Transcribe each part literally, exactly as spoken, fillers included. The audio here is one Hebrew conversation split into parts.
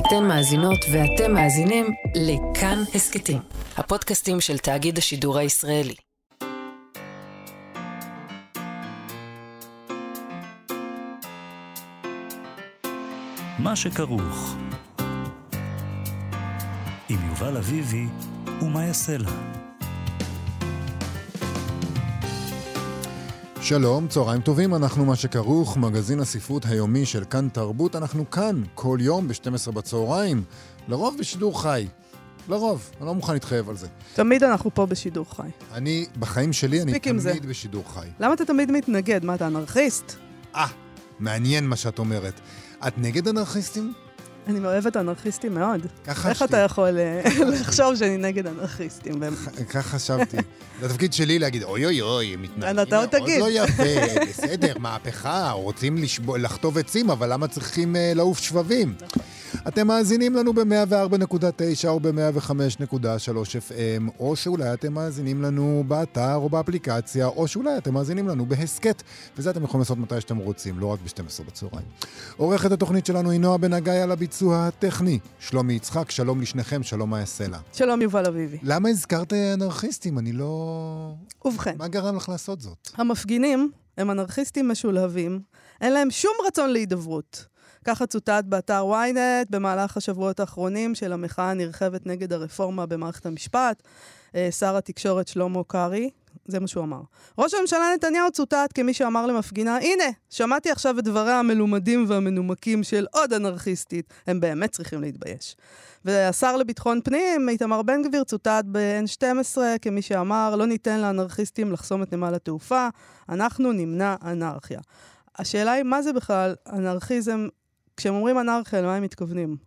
אתן מאזינות ואתם מאזינים לכאן הסקטים, הפודקאסטים של תאגיד השידור הישראלי. מה שכרוך עם יובל אביבי ומה יעשה לה. שלום, צהריים טובים, אנחנו מה שכרוך, מגזין הספרות היומי של כאן תרבות. אנחנו כאן כל יום ב-שתים עשרה בצהריים, לרוב בשידור חי. לרוב, אני לא מוכן להתחייב על זה. תמיד אנחנו פה בשידור חי. אני, בחיים שלי, אני תמיד זה. בשידור חי. למה אתה תמיד מתנגד? מה, אתה אנרכיסט? אה, מעניין מה שאת אומרת. את נגד אנרכיסטים? אני אוהבת אנרכיסטים מאוד. ככה איך שלי. אתה יכול לחשוב שאני נגד אנרכיסטים? כך חשבתי. זה התפקיד שלי להגיד, אוי אוי אוי, מתנגדים אתה עוד תגיד. לא יפה, בסדר, מהפכה, רוצים לחטוב עצים, אבל למה צריכים לעוף שבבים? אתם מאזינים לנו ב-מאה וארבע נקודה תשע או ב-מאה וחמש נקודה שלוש אף אם, או שאולי אתם מאזינים לנו באתר או באפליקציה, או שאולי אתם מאזינים לנו בהסקט, וזה אתם יכולים לעשות מתי שאתם רוצים, לא רק ב-שתים עשרה בצהריים. עורכת התוכנית שלנו היא נועה בן הגיא, על הביצוע הטכני. שלומי יצחק, שלום לשניכם, שלום מה יעשה לה. שלום יובל אביבי. למה הזכרת אנרכיסטים? אני לא... ובכן. מה גרם לך לעשות זאת? המפגינים הם אנרכיסטים משולהבים, אין להם שום רצון להידברות. ככה צוטט באתר וויינט במהלך השבועות האחרונים של המחאה הנרחבת נגד הרפורמה במערכת המשפט, שר התקשורת שלמה קרעי, זה מה שהוא אמר. ראש הממשלה נתניהו צוטט כמי שאמר למפגינה, הנה, שמעתי עכשיו את דבריה המלומדים והמנומקים של עוד אנרכיסטית, הם באמת צריכים להתבייש. והשר לביטחון פנים, איתמר בן גביר, צוטט ב-אן שתים עשרה כמי שאמר, לא ניתן לאנרכיסטים לחסום את נמל התעופה, אנחנו נמנע אנרכיה. השאלה היא, מה זה בכלל אנרכיזם? כשהם אומרים אנרכיה, למה הם מתכוונים?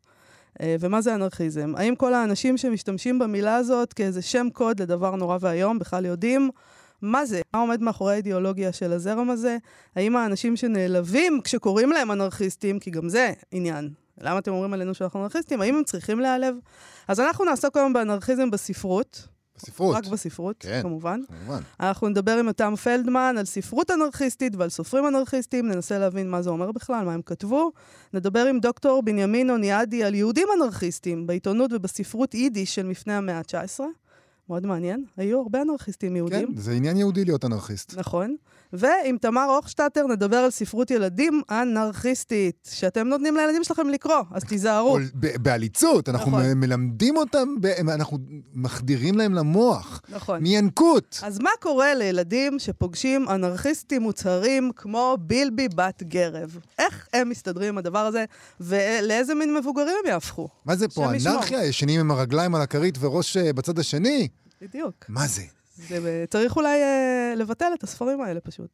ומה זה אנרכיזם? האם כל האנשים שמשתמשים במילה הזאת כאיזה שם קוד לדבר נורא והיום בכלל יודעים מה זה? מה עומד מאחורי האידיאולוגיה של הזרם הזה? האם האנשים שנעלבים כשקוראים להם אנרכיסטים, כי גם זה עניין, למה אתם אומרים עלינו שאנחנו אנרכיסטים? האם הם צריכים להיעלב? אז אנחנו נעסוק היום באנרכיזם בספרות. בספרות. רק בספרות, כן, כמובן. כמובן. אנחנו נדבר עם יותם פלדמן על ספרות אנרכיסטית ועל סופרים אנרכיסטים, ננסה להבין מה זה אומר בכלל, מה הם כתבו. נדבר עם דוקטור בנימין אוניאדי על יהודים אנרכיסטים, בעיתונות ובספרות יידיש של מפני המאה ה-תשע עשרה. מאוד מעניין. היו הרבה אנרכיסטים יהודים. כן, זה עניין יהודי להיות אנרכיסט. נכון. ועם תמר הוכשטטר נדבר על ספרות ילדים אנרכיסטית, שאתם נותנים לילדים שלכם לקרוא, אז תיזהרו. בעליצות, אנחנו מלמדים אותם, אנחנו מחדירים להם למוח. נכון. מינקות. אז מה קורה לילדים שפוגשים אנרכיסטים מוצהרים כמו בילבי בת גרב? איך הם מסתדרים עם הדבר הזה, ולאיזה מין מבוגרים הם יהפכו? מה זה פה? אנרכיה? ישנים עם הרגליים על הכרית וראש בצד השני? בדיוק. מה זה? זה, צריך אולי uh, לבטל את הספרים האלה פשוט.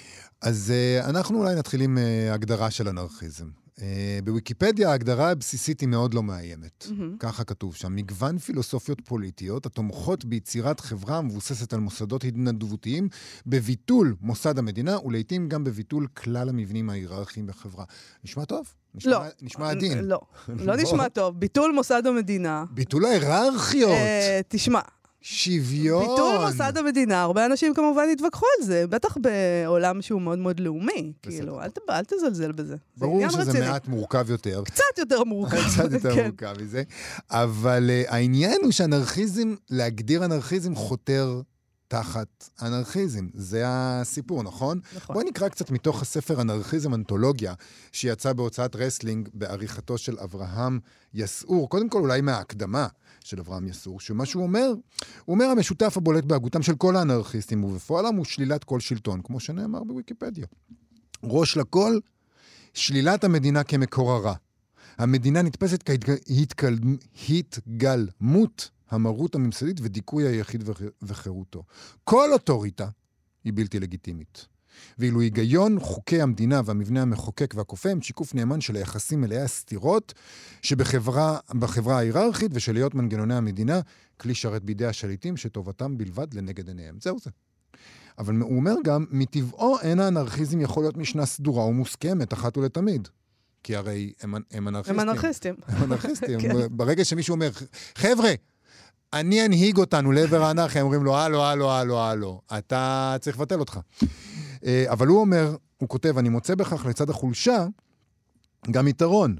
אז uh, אנחנו אולי נתחיל עם uh, הגדרה של אנרכיזם. Uh, בוויקיפדיה ההגדרה הבסיסית היא מאוד לא מאיימת. Mm-hmm. ככה כתוב שם. מגוון פילוסופיות פוליטיות התומכות ביצירת חברה המבוססת על מוסדות התנדבותיים, בביטול מוסד המדינה, ולעיתים גם בביטול כלל המבנים ההיררכיים בחברה. נשמע טוב? נשמע, לא. נשמע עדין. לא, לא נשמע טוב. ביטול מוסד המדינה. ביטול ההיררכיות. Uh, תשמע. שוויון. ביטול מוסד המדינה, הרבה אנשים כמובן התווכחו על זה, בטח בעולם שהוא מאוד מאוד לאומי, כאילו, אל, אל תזלזל בזה. ברור שזה רציני. מעט מורכב יותר. קצת יותר מורכב. קצת יותר כן. מורכב מזה. אבל uh, העניין הוא שאנרכיזם, להגדיר אנרכיזם חותר תחת אנרכיזם. זה הסיפור, נכון? נכון. בואי נקרא קצת מתוך הספר אנרכיזם אנתולוגיה, שיצא בהוצאת רסלינג בעריכתו של אברהם יסעור. קודם כל אולי מההקדמה של אברהם יסעור, שמה שהוא אומר, הוא אומר המשותף הבולט בהגותם של כל האנרכיסטים, ובפועלם הוא שלילת כל שלטון, כמו שנאמר בוויקיפדיה. ראש לכל, שלילת המדינה כמקור הרע. המדינה נתפסת כהתגלמות המרות הממסדית ודיכוי היחיד וחירותו. כל אוטוריטה היא בלתי לגיטימית. ואילו היגיון, חוקי המדינה והמבנה המחוקק והכופה הם שיקוף נאמן של היחסים מלאי הסתירות שבחברה בחברה ההיררכית ושל להיות מנגנוני המדינה כלי שרת בידי השליטים שטובתם בלבד לנגד עיניהם. זהו זה. אבל הוא אומר גם, מטבעו אין האנרכיזם יכול להיות משנה סדורה ומוסכמת אחת ולתמיד. כי הרי הם, הם אנרכיסטים. הם אנרכיסטים. הם אנרכיסטים. ברגע שמישהו אומר, חבר'ה, אני אנהיג אותנו לעבר האנרכיה, הם אומרים לו, הלו, הלו, הלו, הלו, אתה צריך לבטל אותך. אבל הוא אומר, הוא כותב, אני מוצא בכך לצד החולשה גם יתרון,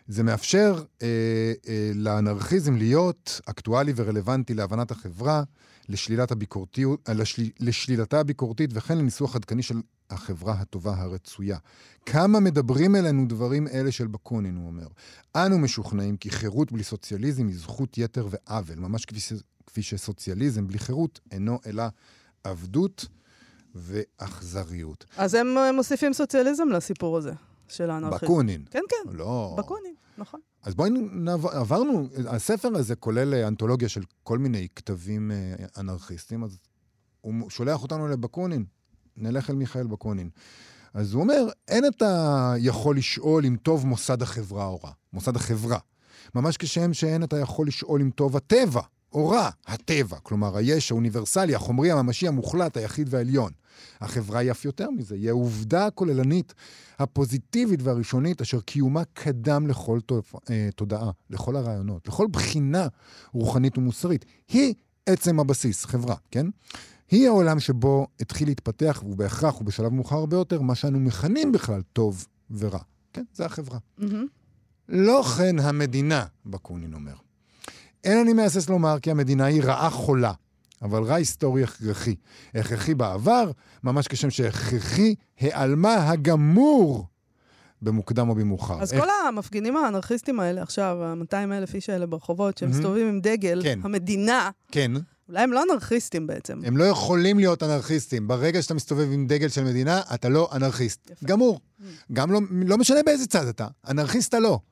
זה מאפשר אה, אה, לאנרכיזם להיות אקטואלי ורלוונטי להבנת החברה, לשלילת הביקורתיות, לשל, לשלילתה הביקורתית, וכן לניסוח עדכני של החברה הטובה הרצויה. כמה מדברים אלינו דברים אלה של בקונין, הוא אומר. אנו משוכנעים כי חירות בלי סוציאליזם היא זכות יתר ועוול, ממש כפי, ש, כפי שסוציאליזם בלי חירות אינו אלא עבדות ואכזריות. אז הם מוסיפים סוציאליזם לסיפור הזה של האנרכיזם. בקונין. כן, כן. לא. בקונין, נכון. אז בואי נעבור, עברנו, הספר הזה כולל אנתולוגיה של כל מיני כתבים אנרכיסטים, אז הוא שולח אותנו לבקונין, נלך אל מיכאל בקונין. אז הוא אומר, אין אתה יכול לשאול אם טוב מוסד החברה או רע. מוסד החברה. ממש כשם שאין אתה יכול לשאול אם טוב הטבע או רע. הטבע, כלומר היש האוניברסלי, החומרי, הממשי, המוחלט, היחיד והעליון. החברה היא אף יותר מזה, היא העובדה הכוללנית, הפוזיטיבית והראשונית, אשר קיומה קדם לכל תודעה, לכל הרעיונות, לכל בחינה רוחנית ומוסרית. היא עצם הבסיס, חברה, כן? היא העולם שבו התחיל להתפתח, ובהכרח ובשלב מאוחר הרבה יותר, מה שאנו מכנים בכלל טוב ורע. כן? זה החברה. Mm-hmm. לא כן המדינה, בקונין אומר. אין אני מהסס לומר כי המדינה היא רעה חולה, אבל רע היסטורי הכרחי. הכרחי בעבר, ממש כשם שהכרחי העלמה הגמור במוקדם או במאוחר. אז כל המפגינים האנרכיסטים האלה עכשיו, ה-מאתיים אלף איש האלה ברחובות, שהם מסתובבים עם דגל, המדינה, אולי הם לא אנרכיסטים בעצם. הם לא יכולים להיות אנרכיסטים. ברגע שאתה מסתובב עם דגל של מדינה, אתה לא אנרכיסט. גמור. גם לא משנה באיזה צד אתה. אנרכיסט אתה לא.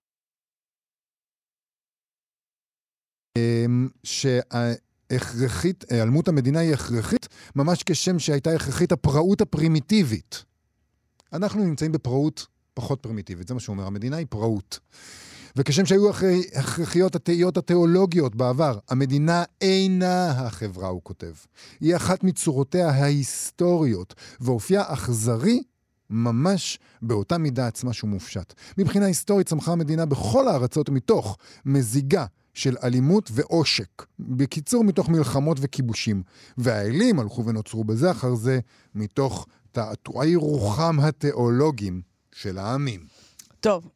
שהכרחית, העלמות המדינה היא הכרחית, ממש כשם שהייתה הכרחית הפראות הפרימיטיבית. אנחנו נמצאים בפראות פחות פרימיטיבית, זה מה שהוא אומר, המדינה היא פראות. וכשם שהיו הכרחיות התאיות התיאולוגיות בעבר, המדינה אינה החברה, הוא כותב. היא אחת מצורותיה ההיסטוריות, ואופייה אכזרי ממש באותה מידה עצמה שהוא מופשט. מבחינה היסטורית צמחה המדינה בכל הארצות מתוך מזיגה של אלימות ועושק. בקיצור, מתוך מלחמות וכיבושים. והאלים הלכו ונוצרו בזה אחר זה מתוך תעתועי רוחם התיאולוגיים של העמים. טוב,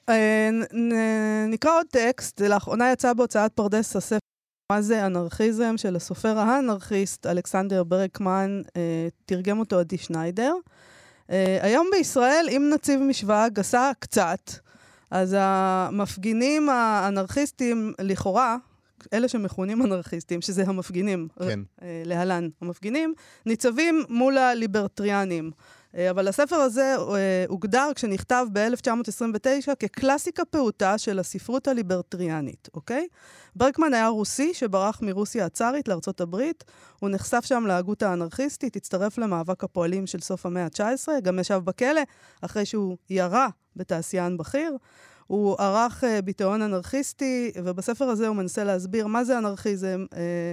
נקרא עוד טקסט. לאחרונה יצא בהוצאת פרדס הספר מה זה אנרכיזם של הסופר האנרכיסט אלכסנדר ברקמן, תרגם אותו עדי שניידר. היום בישראל, אם נציב משוואה גסה קצת, אז המפגינים האנרכיסטים לכאורה, אלה שמכונים אנרכיסטים, שזה המפגינים, כן. להלן המפגינים, ניצבים מול הליברטריאנים. אבל הספר הזה הוגדר כשנכתב ב-אלף תשע מאות עשרים ותשע כקלאסיקה פעוטה של הספרות הליברטריאנית, אוקיי? ברקמן היה רוסי שברח מרוסיה הצארית לארצות הברית, הוא נחשף שם להגות האנרכיסטית, הצטרף למאבק הפועלים של סוף המאה ה-תשע עשרה, גם ישב בכלא אחרי שהוא ירה בתעשיין בכיר, הוא ערך ביטאון אנרכיסטי, ובספר הזה הוא מנסה להסביר מה זה אנרכיזם,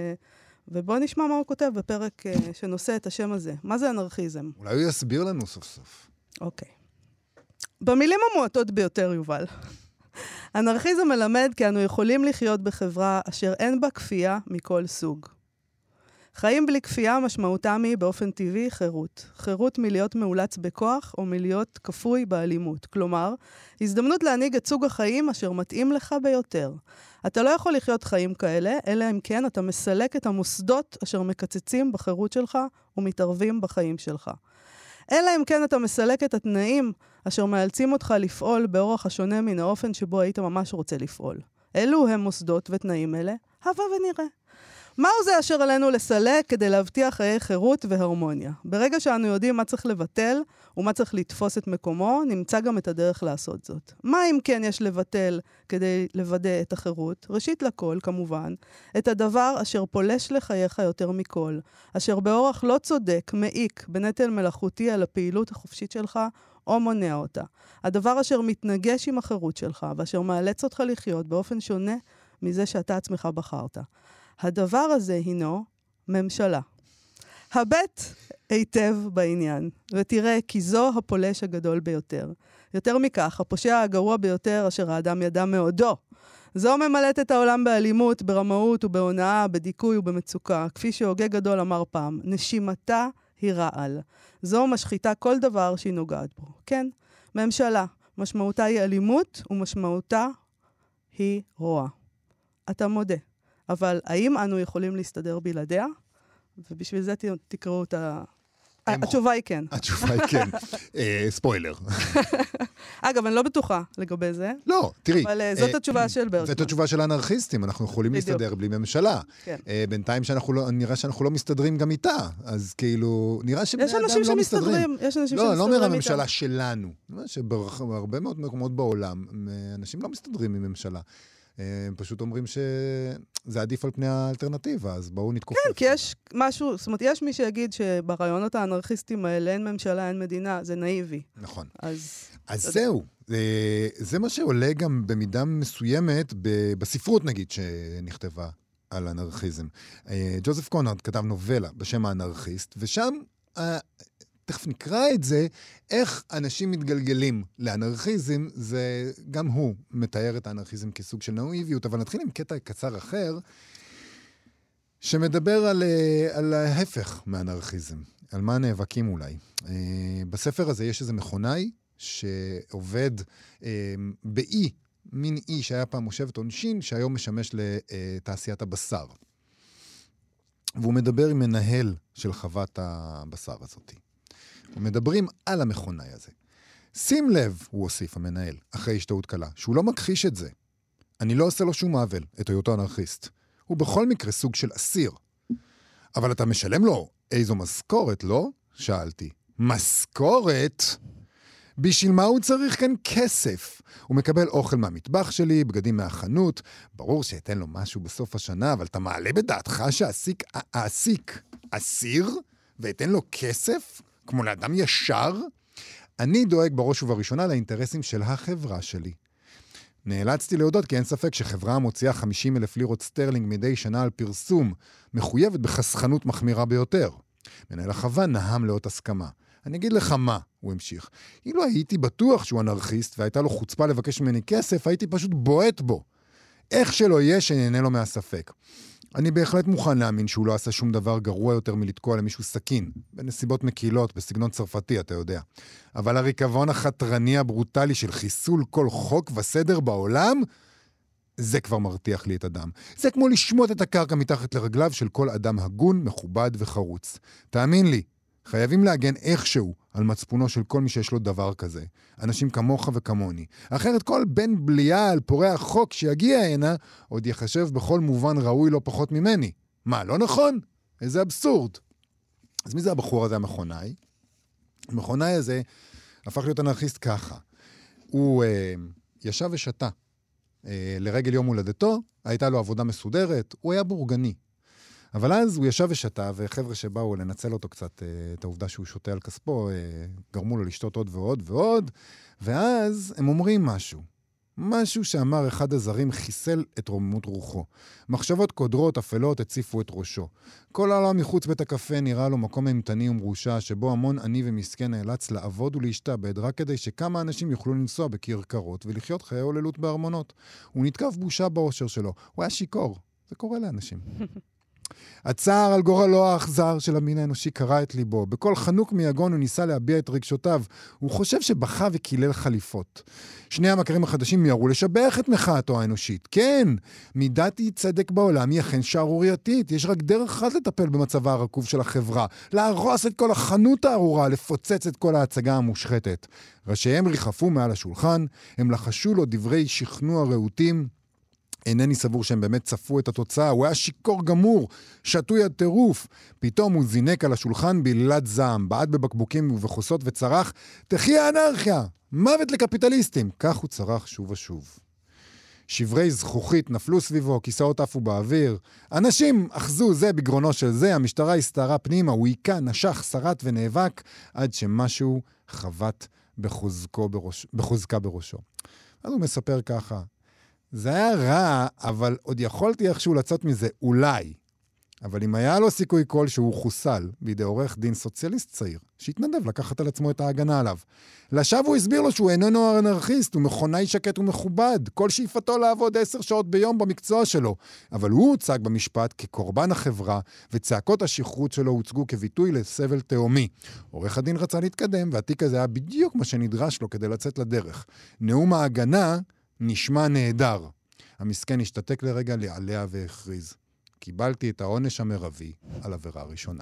ובואו נשמע מה הוא כותב בפרק שנושא את השם הזה. מה זה אנרכיזם? אולי הוא יסביר לנו סוף סוף. אוקיי. במילים המועטות ביותר, יובל. אנרכיזם מלמד כי אנו יכולים לחיות בחברה אשר אין בה כפייה מכל סוג. חיים בלי כפייה משמעותם היא באופן טבעי חירות. חירות מלהיות מאולץ בכוח או מלהיות כפוי באלימות. כלומר, הזדמנות להנהיג את סוג החיים אשר מתאים לך ביותר. אתה לא יכול לחיות חיים כאלה, אלא אם כן אתה מסלק את המוסדות אשר מקצצים בחירות שלך ומתערבים בחיים שלך. אלא אם כן אתה מסלק את התנאים אשר מאלצים אותך לפעול באורח השונה מן האופן שבו היית ממש רוצה לפעול. אלו הם מוסדות ותנאים אלה, הווה ונראה. מהו זה אשר עלינו לסלק כדי להבטיח חיי חירות והרמוניה? ברגע שאנו יודעים מה צריך לבטל ומה צריך לתפוס את מקומו, נמצא גם את הדרך לעשות זאת. מה אם כן יש לבטל כדי לוודא את החירות? ראשית לכל, כמובן, את הדבר אשר פולש לחייך יותר מכל, אשר באורח לא צודק, מעיק, בנטל מלאכותי על הפעילות החופשית שלך, או מונע אותה. הדבר אשר מתנגש עם החירות שלך, ואשר מאלץ אותך לחיות באופן שונה מזה שאתה עצמך בחרת. הדבר הזה הינו ממשלה. הבט היטב בעניין, ותראה כי זו הפולש הגדול ביותר. יותר מכך, הפושע הגרוע ביותר אשר האדם ידע מעודו. זו ממלאת את העולם באלימות, ברמאות ובהונאה, בדיכוי ובמצוקה. כפי שהוגה גדול אמר פעם, נשימתה היא רעל. זו משחיתה כל דבר שהיא נוגעת בו. כן, ממשלה. משמעותה היא אלימות ומשמעותה היא רואה. אתה מודה. אבל האם אנו יכולים להסתדר בלעדיה? ובשביל זה ת, תקראו את ה... התשובה היא כן. התשובה היא כן. ספוילר. אגב, אני לא בטוחה לגבי זה. לא, תראי. אבל זאת התשובה של ברגמן. זאת התשובה של האנרכיסטים. אנחנו יכולים להסתדר בלי ממשלה. בינתיים נראה שאנחנו לא מסתדרים גם איתה. אז כאילו, נראה שבני אדם לא מסתדרים. יש אנשים לא, לא אומר הממשלה שלנו. שבהרבה מאוד מקומות בעולם, אנשים לא מסתדרים עם ממשלה. הם פשוט אומרים שזה עדיף על פני האלטרנטיבה, אז בואו נתכופף. כן, כי יש משהו, זאת אומרת, יש מי שיגיד שברעיונות האנרכיסטים האלה אין ממשלה, אין מדינה, זה נאיבי. נכון. אז, אז זהו, זה, זה מה שעולה גם במידה מסוימת בספרות, נגיד, שנכתבה על אנרכיזם. ג'וזף קונרד כתב נובלה בשם האנרכיסט, ושם... תכף נקרא את זה, איך אנשים מתגלגלים לאנרכיזם, זה גם הוא מתאר את האנרכיזם כסוג של נאיביות, אבל נתחיל עם קטע קצר אחר, שמדבר על, על ההפך מאנרכיזם, על מה נאבקים אולי. בספר הזה יש איזה מכונאי שעובד באי, מין אי שהיה פעם מושבת עונשין, שהיום משמש לתעשיית הבשר. והוא מדבר עם מנהל של חוות הבשר הזאת. ומדברים על המכונאי הזה. שים לב, הוא הוסיף המנהל, אחרי השתאות קלה, שהוא לא מכחיש את זה. אני לא עושה לו שום עוול, את היותו אנרכיסט. הוא בכל מקרה סוג של אסיר. אבל אתה משלם לו איזו משכורת, לא? שאלתי. משכורת? בשביל מה הוא צריך כאן כסף? הוא מקבל אוכל מהמטבח שלי, בגדים מהחנות. ברור שאתן לו משהו בסוף השנה, אבל אתה מעלה בדעתך שהעסיק, העסיק אסיר, ואתן לו כסף? כמו לאדם ישר? אני דואג בראש ובראשונה לאינטרסים של החברה שלי. נאלצתי להודות כי אין ספק שחברה מוציאה חמישים אלף לירות סטרלינג מדי שנה על פרסום, מחויבת בחסכנות מחמירה ביותר. מנהל החווה נהם לאות הסכמה. אני אגיד לך מה, הוא המשיך. אילו הייתי בטוח שהוא אנרכיסט והייתה לו חוצפה לבקש ממני כסף, הייתי פשוט בועט בו. איך שלא יהיה שנהנה לו מהספק. אני בהחלט מוכן להאמין שהוא לא עשה שום דבר גרוע יותר מלתקוע למישהו סכין, בנסיבות מקילות, בסגנון צרפתי, אתה יודע. אבל הריקבון החתרני הברוטלי של חיסול כל חוק וסדר בעולם, זה כבר מרתיח לי את הדם. זה כמו לשמוט את הקרקע מתחת לרגליו של כל אדם הגון, מכובד וחרוץ. תאמין לי, חייבים להגן איכשהו על מצפונו של כל מי שיש לו דבר כזה. אנשים כמוך וכמוני. אחרת כל בן בלייה על פורע החוק שיגיע הנה, עוד יחשב בכל מובן ראוי לא פחות ממני. מה, לא נכון? איזה אבסורד. אז מי זה הבחור הזה המכונאי? המכונאי הזה הפך להיות אנרכיסט ככה. הוא אה, ישב ושתה. אה, לרגל יום הולדתו, הייתה לו עבודה מסודרת, הוא היה בורגני. אבל אז הוא ישב ושתה, וחבר'ה שבאו לנצל אותו קצת, את העובדה שהוא שותה על כספו, גרמו לו לשתות עוד ועוד ועוד, ואז הם אומרים משהו. משהו שאמר אחד הזרים חיסל את רוממות רוחו. מחשבות קודרות, אפלות, הציפו את ראשו. כל העולם מחוץ בית הקפה נראה לו מקום אימתני ומרושע, שבו המון עני ומסכן נאלץ לעבוד ולהשתעבד, רק כדי שכמה אנשים יוכלו לנסוע בכרכרות ולחיות חיי הוללות בארמונות. הוא נתקף בושה באושר שלו. הוא היה שיקור. זה קורה לאנשים. הצער על גורלו האכזר של המין האנושי קרא את ליבו. בכל חנוק מיגון הוא ניסה להביע את רגשותיו. הוא חושב שבכה וקילל חליפות. שני המכרים החדשים מיהרו לשבח את מחאתו האנושית. כן, מידת אי צדק בעולם היא אכן שערורייתית. יש רק דרך אחת לטפל במצבה הרקוב של החברה. להרוס את כל החנות הארורה, לפוצץ את כל ההצגה המושחתת. ראשיהם ריחפו מעל השולחן, הם לחשו לו דברי שכנוע רהוטים, אינני סבור שהם באמת צפו את התוצאה. הוא היה שיקור גמור, שטוי עד טירוף. פתאום הוא זינק על השולחן בעלילת זעם, בעט בבקבוקים ובחוסות וצרח, תחי האנרכיה, מוות לקפיטליסטים. כך הוא צרח שוב ושוב. שברי זכוכית נפלו סביבו, כיסאות עפו באוויר. אנשים אחזו זה בגרונו של זה, המשטרה הסתערה פנימה, הוא עיקה, נשך, שרט ונאבק, עד שמשהו חבט בחוזקו בראש, בחוזקה בראשו. אז הוא מספר ככה, זה היה רע, אבל עוד יכולתי איכשהו לצאת מזה, אולי. אבל אם היה לו סיכוי כלשהו חוסל בידי עורך דין סוציאליסט צעיר, שהתנדב לקחת על עצמו את ההגנה עליו. לשווא הוא הסביר לו שהוא איננו אנרכיסט, הוא מכונאי שקט ומכובד, כל שאיפתו לעבוד עשר שעות ביום במקצוע שלו. אבל הוא הוצג במשפט כקורבן החברה, וצעקות השכרות שלו הוצגו כביטוי לסבל תאומי. עורך הדין רצה להתקדם, והתיק הזה היה בדיוק מה שנדרש לו כדי לצאת לדרך. נאום ההגנה נשמע נהדר. המסכן השתתק לרגע לעליה והכריז. קיבלתי את העונש המרבי על עבירה ראשונה.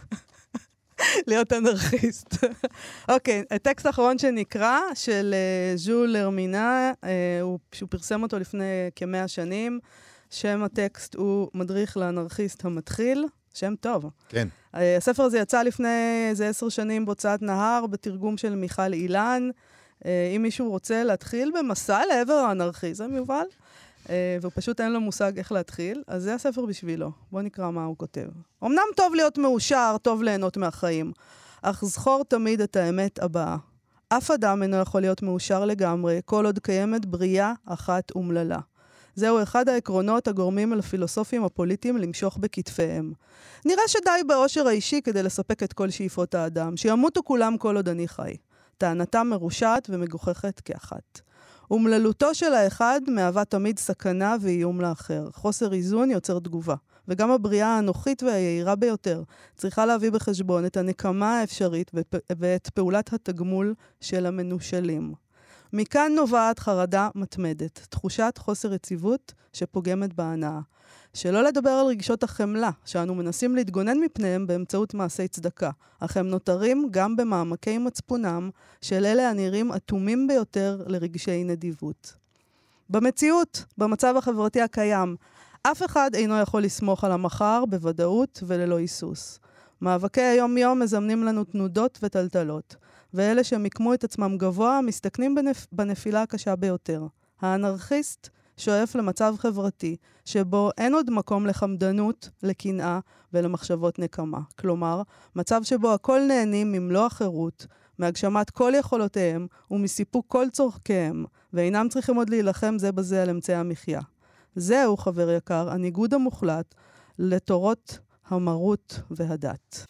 להיות אנרכיסט. אוקיי, הטקסט האחרון שנקרא, של ז'ול הרמינה, הוא פרסם אותו לפני כמאה שנים. שם הטקסט הוא מדריך לאנרכיסט המתחיל. שם טוב. כן. הספר הזה יצא לפני איזה עשר שנים בהוצאת נהר, בתרגום של מיכל אילן. אם מישהו רוצה להתחיל במסע לעבר האנרכיזם, יובל, והוא פשוט אין לו מושג איך להתחיל, אז זה הספר בשבילו. בוא נקרא מה הוא כותב. אמנם טוב להיות מאושר, טוב ליהנות מהחיים, אך זכור תמיד את האמת הבאה. אף אדם אינו יכול להיות מאושר לגמרי, כל עוד קיימת בריאה אחת אומללה. זהו אחד העקרונות הגורמים לפילוסופים הפוליטיים למשוך בכתפיהם. נראה שדי באושר האישי כדי לספק את כל שאיפות האדם, שימותו כולם כל עוד אני חי. טענתם מרושעת ומגוחכת כאחת. אומללותו של האחד מהווה תמיד סכנה ואיום לאחר. חוסר איזון יוצר תגובה. וגם הבריאה האנוכית והיעירה ביותר צריכה להביא בחשבון את הנקמה האפשרית ואת פעולת התגמול של המנושלים. מכאן נובעת חרדה מתמדת, תחושת חוסר יציבות שפוגמת בהנאה. שלא לדבר על רגשות החמלה, שאנו מנסים להתגונן מפניהם באמצעות מעשי צדקה, אך הם נותרים גם במעמקי מצפונם של אלה הנראים אטומים ביותר לרגשי נדיבות. במציאות, במצב החברתי הקיים, אף אחד אינו יכול לסמוך על המחר בוודאות וללא היסוס. מאבקי היום-יום מזמנים לנו תנודות וטלטלות, ואלה שמקמו את עצמם גבוה מסתכנים בנפ... בנפילה הקשה ביותר. האנרכיסט שואף למצב חברתי שבו אין עוד מקום לחמדנות, לקנאה ולמחשבות נקמה. כלומר, מצב שבו הכל נהנים ממלוא החירות, מהגשמת כל יכולותיהם ומסיפוק כל צורכיהם, ואינם צריכים עוד להילחם זה בזה על אמצעי המחיה. זהו, חבר יקר, הניגוד המוחלט לתורות המרות והדת.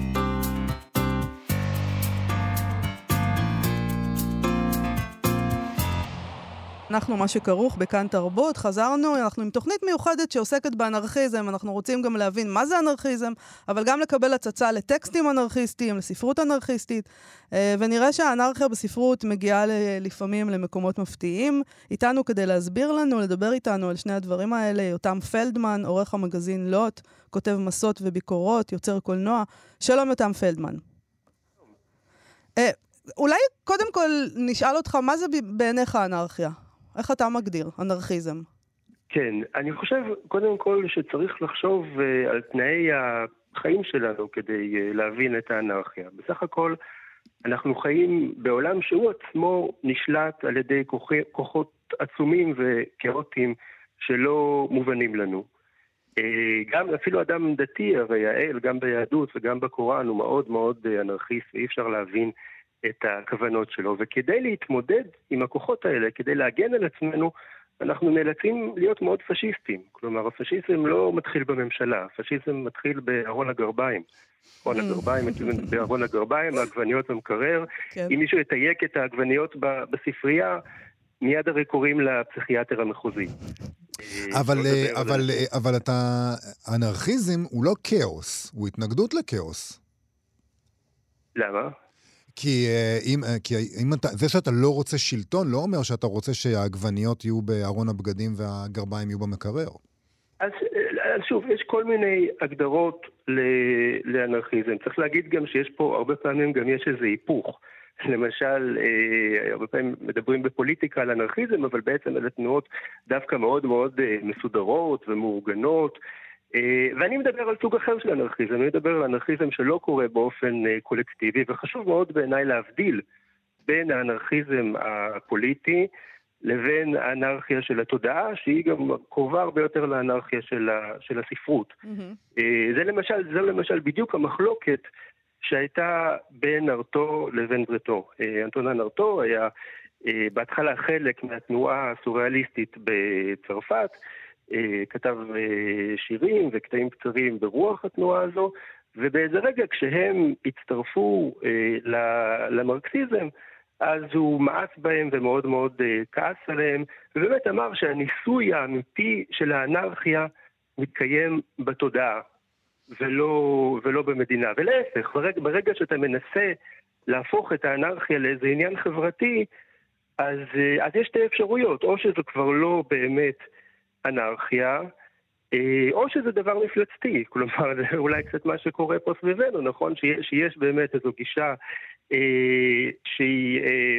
אנחנו מה שכרוך בכאן תרבות, חזרנו, אנחנו עם תוכנית מיוחדת שעוסקת באנרכיזם, אנחנו רוצים גם להבין מה זה אנרכיזם, אבל גם לקבל הצצה לטקסטים אנרכיסטיים, לספרות אנרכיסטית, ונראה שהאנרכיה בספרות מגיעה לפעמים למקומות מפתיעים. איתנו כדי להסביר לנו, לדבר איתנו על שני הדברים האלה, יותם פלדמן, עורך המגזין לוט, כותב מסות וביקורות, יוצר קולנוע. שלום יותם פלדמן. אולי קודם כל נשאל אותך, מה זה בעיניך אנרכיה? איך אתה מגדיר אנרכיזם? כן, אני חושב קודם כל שצריך לחשוב uh, על תנאי החיים שלנו כדי uh, להבין את האנרכיה. בסך הכל אנחנו חיים בעולם שהוא עצמו נשלט על ידי כוחי, כוחות עצומים וכאוטיים שלא מובנים לנו. Uh, גם אפילו אדם דתי, הרי האל, גם ביהדות וגם בקוראן הוא מאוד מאוד uh, אנרכיסט, ואי אפשר להבין את הכוונות שלו, וכדי להתמודד עם הכוחות האלה, כדי להגן על עצמנו, אנחנו נאלצים להיות מאוד פשיסטים. כלומר, הפשיזם לא מתחיל בממשלה, הפשיזם מתחיל בארון הגרביים. ארון הגרביים, בארון הגרביים, העגבניות במקרר. אם מישהו יתייק את העגבניות בספרייה, מיד הרי קוראים לפסיכיאטר המחוזי. אבל, אבל, אבל אתה, האנרכיזם הוא לא כאוס, הוא התנגדות לכאוס. למה? כי, אם, כי אם אתה, זה שאתה לא רוצה שלטון לא אומר שאתה רוצה שהעגבניות יהיו בארון הבגדים והגרביים יהיו במקרר. אז, אז שוב, יש כל מיני הגדרות לאנרכיזם. צריך להגיד גם שיש פה הרבה פעמים גם יש איזה היפוך. למשל, הרבה פעמים מדברים בפוליטיקה על אנרכיזם, אבל בעצם אלה תנועות דווקא מאוד מאוד מסודרות ומאורגנות. ואני מדבר על סוג אחר של אנרכיזם, אני מדבר על אנרכיזם שלא קורה באופן קולקטיבי, וחשוב מאוד בעיניי להבדיל בין האנרכיזם הפוליטי לבין האנרכיה של התודעה, שהיא גם קרובה הרבה יותר לאנרכיה של, ה, של הספרות. Mm-hmm. זה למשל, זה למשל בדיוק המחלוקת שהייתה בין ארטו לבין ברטו. אנטונן ארטו היה בהתחלה חלק מהתנועה הסוריאליסטית בצרפת, כתב שירים וקטעים קצרים ברוח התנועה הזו, ובאיזה רגע כשהם הצטרפו למרקסיזם, אז הוא מאס בהם ומאוד מאוד כעס עליהם, ובאמת אמר שהניסוי האמיתי של האנרכיה מתקיים בתודעה, ולא, ולא במדינה. ולהפך, ברגע, ברגע שאתה מנסה להפוך את האנרכיה לאיזה עניין חברתי, אז, אז יש שתי אפשרויות, או שזה כבר לא באמת אנרכיה, או שזה דבר מפלצתי, כלומר, זה אולי קצת מה שקורה פה סביבנו, נכון? שיש, שיש באמת איזו גישה שהיא,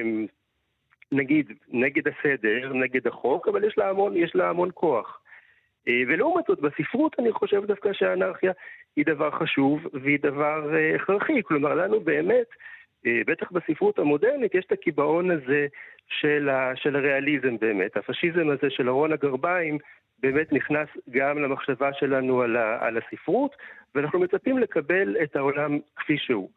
נגיד, נגד הסדר, נגד החוק, אבל יש לה המון, יש לה המון כוח. ולעומת זאת, בספרות אני חושב דווקא שהאנרכיה היא דבר חשוב והיא דבר הכרחי. כלומר, לנו באמת, בטח בספרות המודרנית, יש את הקיבעון הזה של, ה, של הריאליזם באמת. הפשיזם הזה של ארון הגרביים באמת נכנס גם למחשבה שלנו על, ה, על הספרות, ואנחנו מצפים לקבל את העולם כפי שהוא.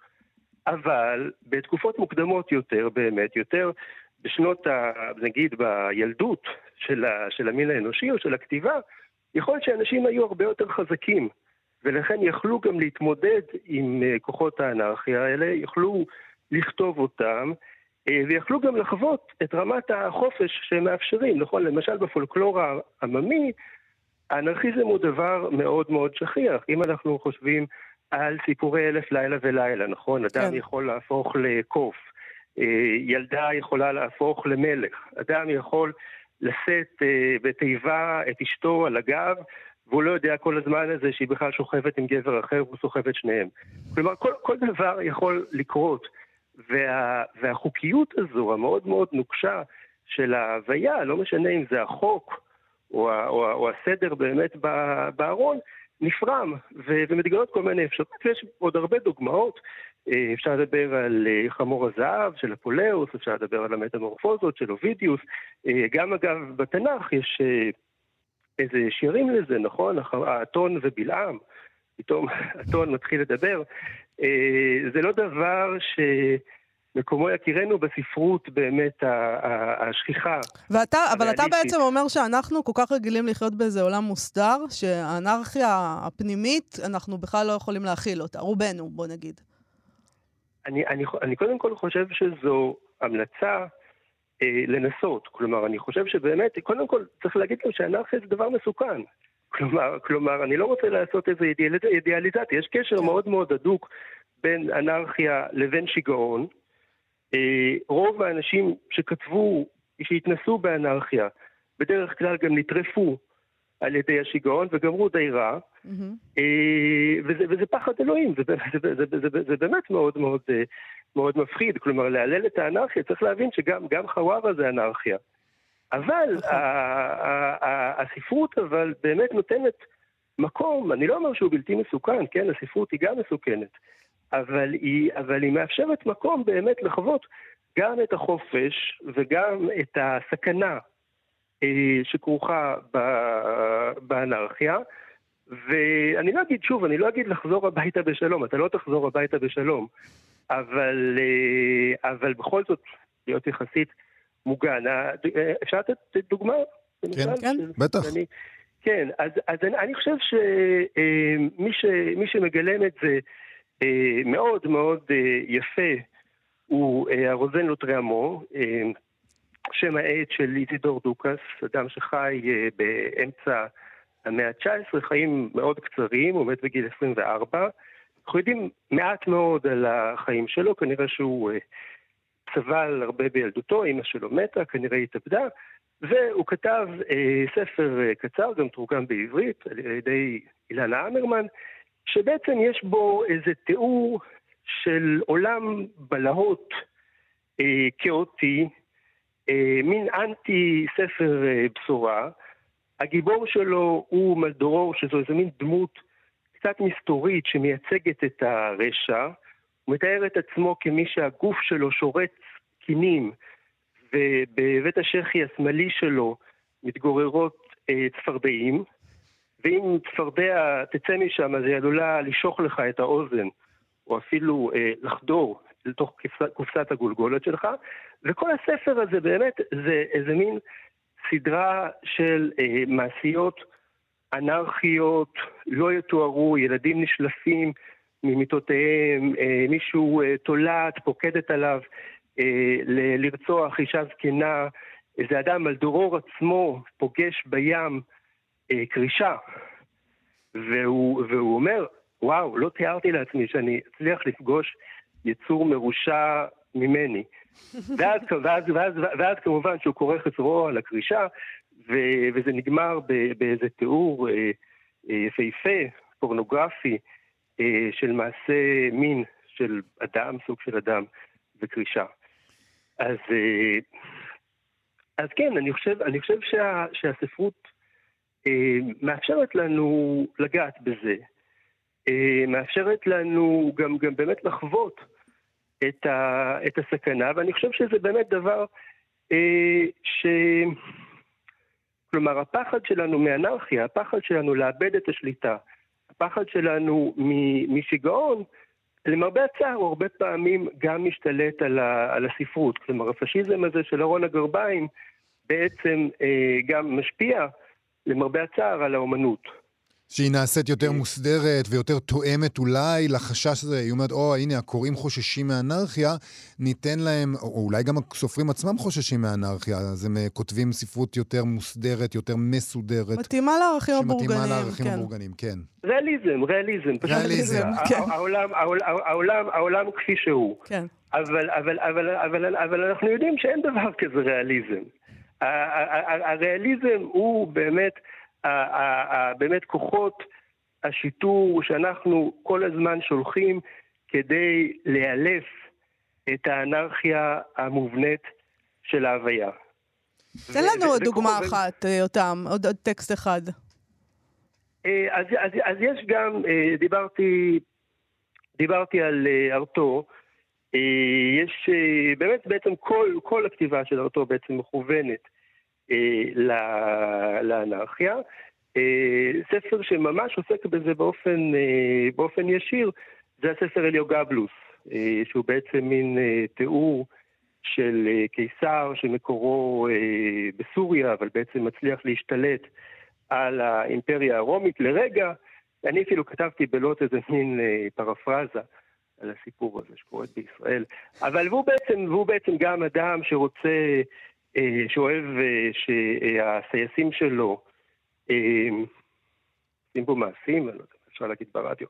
אבל בתקופות מוקדמות יותר, באמת, יותר בשנות, ה, נגיד, בילדות של, ה, של המין האנושי או של הכתיבה, יכול להיות שאנשים היו הרבה יותר חזקים, ולכן יכלו גם להתמודד עם כוחות האנרכיה האלה, יכלו לכתוב אותם, ויכלו גם לחוות את רמת החופש שהם מאפשרים. נכון, למשל בפולקלור העממי, האנרכיזם הוא דבר מאוד מאוד שכיח. אם אנחנו חושבים על סיפורי אלף לילה ולילה, נכון? אדם יכול להפוך לקוף, ילדה יכולה להפוך למלך, אדם יכול לשאת בתיבה את אשתו על הגב, והוא לא יודע כל הזמן הזה שהיא בכלל שוכבת עם גבר אחר, והוא סוחב את שניהם. כלומר, כל, כל דבר יכול לקרות, וה, והחוקיות הזו, המאוד מאוד נוקשה של ההוויה, לא משנה אם זה החוק או, או, או הסדר באמת בארון, נפרם, ו, ומתגלות כל מיני אפשרות. יש עוד הרבה דוגמאות, אפשר לדבר על חמור הזהב של אפולאוס, אפשר לדבר על המטמורפוזות של אובידיוס, גם אגב בתנ"ך יש איזה שירים לזה, נכון? האתון ובלעם, פתאום האתון מתחיל לדבר. זה לא דבר שמקומו יכירנו בספרות באמת השכיחה. ואתה, אבל אתה בעצם אומר שאנחנו כל כך רגילים לחיות באיזה עולם מוסדר, שהאנרכיה הפנימית, אנחנו בכלל לא יכולים להכיל אותה, רובנו, בוא נגיד. אני, אני, אני קודם כל חושב שזו המלצה אה, לנסות. כלומר, אני חושב שבאמת, קודם כל צריך להגיד גם שאנרכיה זה דבר מסוכן. כלומר, כלומר, אני לא רוצה לעשות איזו אידיאליז, אידיאליזציה. יש קשר מאוד מאוד הדוק בין אנרכיה לבין שיגעון. אה, רוב האנשים שכתבו, שהתנסו באנרכיה, בדרך כלל גם נטרפו על ידי השיגעון וגמרו די רע. Mm-hmm. וזה, וזה פחד אלוהים, זה, זה, זה, זה, זה, זה באמת מאוד מאוד, מאוד מפחיד. כלומר, להלל את האנרכיה, צריך להבין שגם גם חווארה זה אנרכיה. אבל okay. הספרות אבל באמת נותנת מקום, אני לא אומר שהוא בלתי מסוכן, כן, הספרות היא גם מסוכנת, אבל היא, אבל היא מאפשרת מקום באמת לחוות גם את החופש וגם את הסכנה שכרוכה באנרכיה, ואני לא אגיד שוב, אני לא אגיד לחזור הביתה בשלום, אתה לא תחזור הביתה בשלום, אבל, אבל בכל זאת להיות יחסית מוגן. אפשר לתת דוגמה? כן, כן, בטח. אני, כן, אז, אז אני, אני חושב שמי ש, מי שמגלם את זה מאוד מאוד יפה הוא הרוזן לוטריאמו, שם העט של איזידור דוקאס, אדם שחי באמצע המאה ה-תשע עשרה, חיים מאוד קצרים, הוא מת בגיל עשרים וארבע. אנחנו יודעים מעט מאוד על החיים שלו, כנראה שהוא סבל הרבה בילדותו, אמא שלו מתה, כנראה התאבדה, והוא כתב אה, ספר קצר, גם תורגם בעברית, על ידי אילנה אמרמן, שבעצם יש בו איזה תיאור של עולם בלהות אה, כאוטי, אה, מין אנטי ספר אה, בשורה. הגיבור שלו הוא מלדורור, שזו איזה מין דמות קצת מסתורית שמייצגת את הרשע. הוא מתאר את עצמו כמי שהגוף שלו שורץ קינים, ובבית השכי השמאלי שלו מתגוררות אה, צפרדעים, ואם צפרדע תצא משם, אז היא עלולה לשוך לך את האוזן, או אפילו אה, לחדור לתוך קופסת הגולגולת שלך. וכל הספר הזה באמת זה איזה מין סדרה של אה, מעשיות אנרכיות, לא יתוארו, ילדים נשלפים ממיטותיהם, אה, מישהו אה, תולעת, פוקדת עליו אה, ל- לרצוח אישה זקנה, איזה אדם מלדורור עצמו פוגש בים אה, קרישה, והוא, והוא אומר, וואו, לא תיארתי לעצמי שאני אצליח לפגוש יצור מרושע ממני. ואז, ואז, ואז, ואז כמובן שהוא כורך את זרוע על הקרישה, ו- וזה נגמר ב- באיזה תיאור אה, אה, יפהפה, פורנוגרפי, אה, של מעשה מין של אדם, סוג של אדם, וקרישה. אז, אה, אז כן, אני חושב, אני חושב שה- שהספרות אה, מאפשרת לנו לגעת בזה, אה, מאפשרת לנו גם, גם באמת לחוות את, ה- את הסכנה, ואני חושב שזה באמת דבר אה, ש... כלומר, הפחד שלנו מאנרכיה, הפחד שלנו לאבד את השליטה, הפחד שלנו משיגעון, למרבה הצער, הוא הרבה פעמים גם משתלט על, ה, על הספרות. כלומר, הפשיזם הזה של אהרון הגרביים בעצם אה, גם משפיע, למרבה הצער, על האומנות. שהיא נעשית יותר מוסדרת ויותר תואמת אולי לחשש הזה. היא אומרת, או, הנה, הקוראים חוששים מאנרכיה, ניתן להם, או אולי גם הסופרים עצמם חוששים מאנרכיה, אז הם כותבים ספרות יותר מוסדרת, יותר מסודרת. מתאימה לערכים הבורגניים, שמתאימה לערכים הבורגניים, כן. ריאליזם, ריאליזם. ריאליזם, כן. העולם, העולם, העולם כפי שהוא. כן. אבל, אבל, אבל, אבל, אבל אנחנו יודעים שאין דבר כזה ריאליזם. הריאליזם הוא באמת... באמת כוחות השיטור שאנחנו כל הזמן שולחים כדי לאלף את האנרכיה המובנית של ההוויה. תן לנו עוד דוגמה אחת, אותם, עוד טקסט אחד. אז, אז, אז יש גם, דיברתי, דיברתי על ארתור, יש באמת בעצם כל, כל הכתיבה של ארתור בעצם מכוונת לאנרכיה. ספר שממש עוסק בזה באופן, באופן ישיר, זה הספר אליוגבלוס, שהוא בעצם מין תיאור של קיסר שמקורו בסוריה, אבל בעצם מצליח להשתלט על האימפריה הרומית לרגע. אני אפילו כתבתי בלוט איזה מין פרפרזה על הסיפור הזה שקורה בישראל. אבל הוא בעצם, הוא בעצם גם אדם שרוצה, שאוהב שהסייסים שלו עושים פה מעשים, אני לא יודע, אפשר להגיד ברדיו.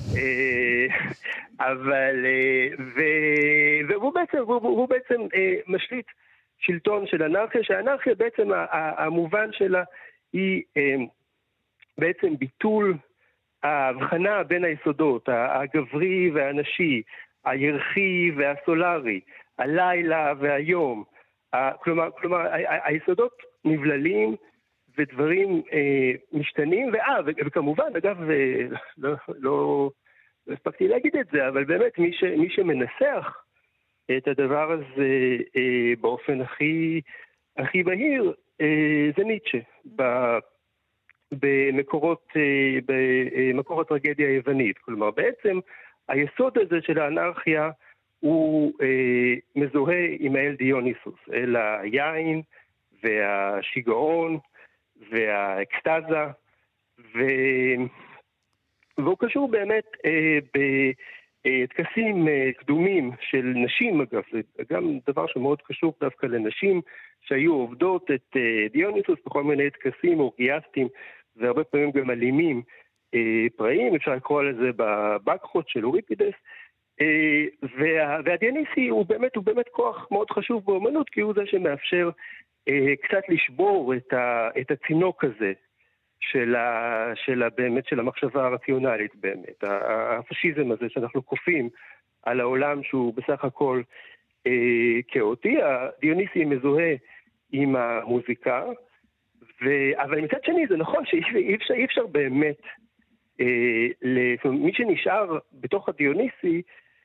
אבל, והוא בעצם, הוא בעצם משליט שלטון של אנרכיה, שהאנרכיה בעצם המובן שלה היא בעצם ביטול ההבחנה בין היסודות, הגברי והנשי, הירחי והסולרי, הלילה והיום. כלומר, כלומר, היסודות נבללים ודברים אה, משתנים, ואה, וכמובן, אגב, אה, לא, לא, לא הספקתי להגיד את זה, אבל באמת מי, ש, מי שמנסח את הדבר הזה אה, באופן הכי, הכי בהיר, אה, זה ניטשה, ב, במקורות, אה, במקור הטרגדיה היוונית. כלומר, בעצם היסוד הזה של האנרכיה הוא אה, מזוהה עם האל דיוניסוס, אל היין והשיגעון והאקסטזה, ו... והוא קשור באמת אה, בטקסים אה, קדומים של נשים, אגב, זה גם דבר שמאוד קשור דווקא לנשים שהיו עובדות את אה, דיוניסוס בכל מיני טקסים אורגיאסטיים, והרבה פעמים גם אלימים אה, פראיים, אפשר לקרוא לזה בבקחות של אוריפידס, אה, וה... והדיוניסי הוא באמת, הוא באמת כוח מאוד חשוב באומנות, כי הוא זה שמאפשר קצת לשבור את, ה, את הצינוק הזה של, ה, של, ה, באמת, של המחשבה הרציונלית באמת. הפשיזם הזה שאנחנו כופים על העולם שהוא בסך הכל אה, כאוטי. הדיוניסי מזוהה עם המוזיקה, ו, אבל מצד שני זה נכון שאי אפשר, אי אפשר באמת, אה, מי שנשאר בתוך הדיוניסי,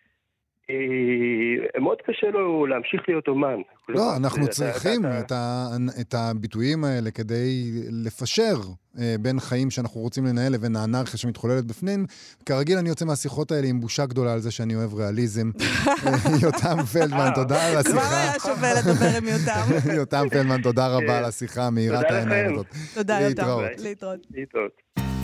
מאוד קשה לו להמשיך להיות אומן. לא, אנחנו צריכים את הביטויים האלה כדי לפשר בין חיים שאנחנו רוצים לנהל לבין האנרכיה שמתחוללת בפנים. כרגיל אני יוצא מהשיחות האלה עם בושה גדולה על זה שאני אוהב ריאליזם. יותם פלדמן, תודה על השיחה. כבר היה שווה לדבר עם יותם. יותם פלדמן, תודה רבה על השיחה מהירת העיניים הזאת. תודה יותם. להתראות. להתראות.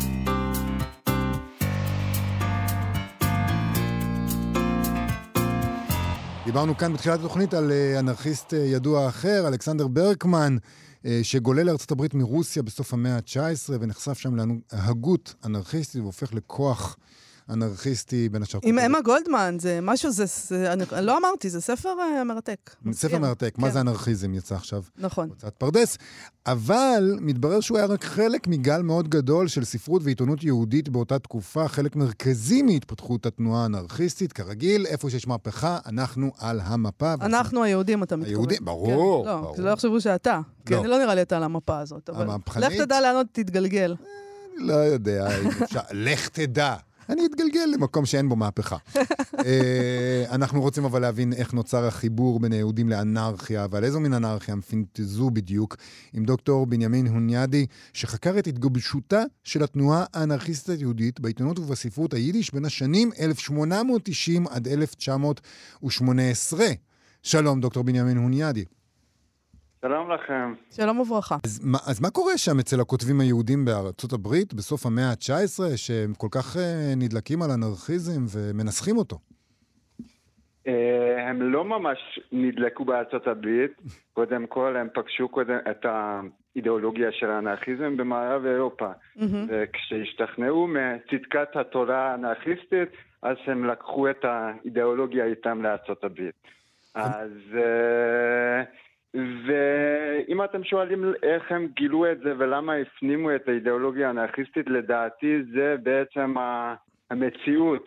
דיברנו כאן בתחילת התוכנית על אנרכיסט ידוע אחר, אלכסנדר ברקמן, שגולל לארצות הברית מרוסיה בסוף המאה ה-תשע עשרה, ונחשף שם להגות אנרכיסטית והופך לכוח אנרכיסטי בין השאר. עם אמה גולדמן, זה משהו, זה, זה, אני לא אמרתי, זה ספר uh, מרתק. ספר מרתק, כן. מה זה אנרכיזם יצא עכשיו? נכון. הוצאת פרדס, אבל מתברר שהוא היה רק חלק מגל מאוד גדול של ספרות ועיתונות יהודית באותה תקופה, חלק מרכזי מהתפתחות התנועה האנרכיסטית, כרגיל, איפה שיש מהפכה, אנחנו על המפה. אנחנו היהודים, אתה מתכוון. היהודים, ברור. כן, לא, ברור. זה לא יחשבו שאתה, כי אני לא נראה לי אתה על המפה הזאת, אבל לך תדע לאן עוד תתגלגל. לא יודע, לך תדע. אני אתגלגל למקום שאין בו מהפכה. אנחנו רוצים אבל להבין איך נוצר החיבור בין היהודים לאנרכיה, ועל איזו מין אנרכיה הם פינטזו בדיוק, עם דוקטור בנימין הוניאדי, שחקר את התגבשותה של התנועה האנרכיסטית היהודית בעיתונות ובספרות היידיש בין השנים אלף שמונה מאות תשעים עד אלף תשע מאות שמונה עשרה. שלום, דוקטור בנימין הוניאדי. שלום לכם. שלום וברכה. אז, אז מה קורה שם אצל הכותבים היהודים בארצות הברית בסוף המאה ה-תשע עשרה, שהם כל כך uh, נדלקים על אנרכיזם ומנסחים אותו? Uh, הם לא ממש נדלקו בארצות הברית. קודם כל הם פגשו קודם את האידיאולוגיה של האנרכיזם במערב אירופה. Mm-hmm. וכשהשתכנעו מצדקת התורה האנרכיסטית, אז הם לקחו את האידיאולוגיה איתם לארצות הברית. אז... Uh, ואם אתם שואלים איך הם גילו את זה ולמה הפנימו את האידיאולוגיה האנרכיסטית, לדעתי זה בעצם המציאות,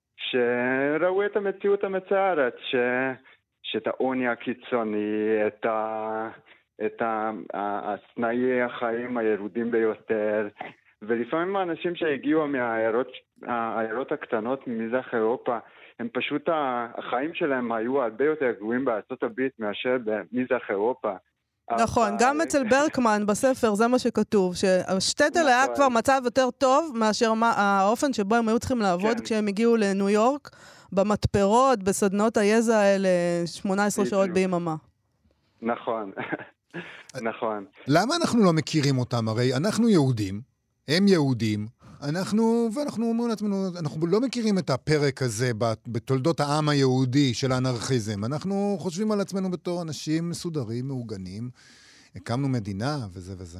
שראו את המציאות המצערת, ש... שאת העוני הקיצוני, את, ה... את ה... התנאי החיים הירודים ביותר, ולפעמים האנשים שהגיעו מהעיירות הקטנות ממזרח אירופה, הם פשוט, החיים שלהם היו הרבה יותר גרועים בארצות הברית מאשר במזרח אירופה. נכון, גם אצל ברקמן בספר זה מה שכתוב, שהשטטל היה כבר מצב יותר טוב מאשר האופן שבו הם היו צריכים לעבוד כשהם הגיעו לניו יורק, במתפרות, בסדנות היזע האלה, שמונה עשרה שעות ביממה. נכון, נכון. למה אנחנו לא מכירים אותם? הרי אנחנו יהודים, הם יהודים, אנחנו, ואנחנו אומרים לעצמנו, אנחנו לא מכירים את הפרק הזה בתולדות העם היהודי של האנרכיזם. אנחנו חושבים על עצמנו בתור אנשים מסודרים, מעוגנים, הקמנו מדינה וזה וזה.